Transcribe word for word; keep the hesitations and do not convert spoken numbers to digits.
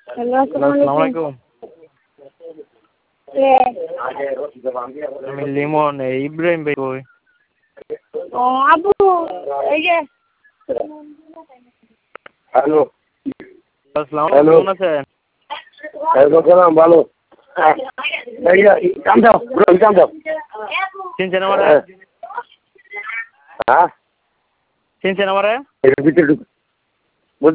Hello, আসসালামু আলাইকুম। আমি লিমন, ইব্রাহিম ভাই কই? ও আবু, এই যে হ্যালো আসসালামু আলাইকুম, কেমন আছেন? সালাম ভালো। কাম দাও কাম দাও চিনছেন আমারে? হ্যাঁ চিনছেন আমারে? এর ভিতরে ঢুক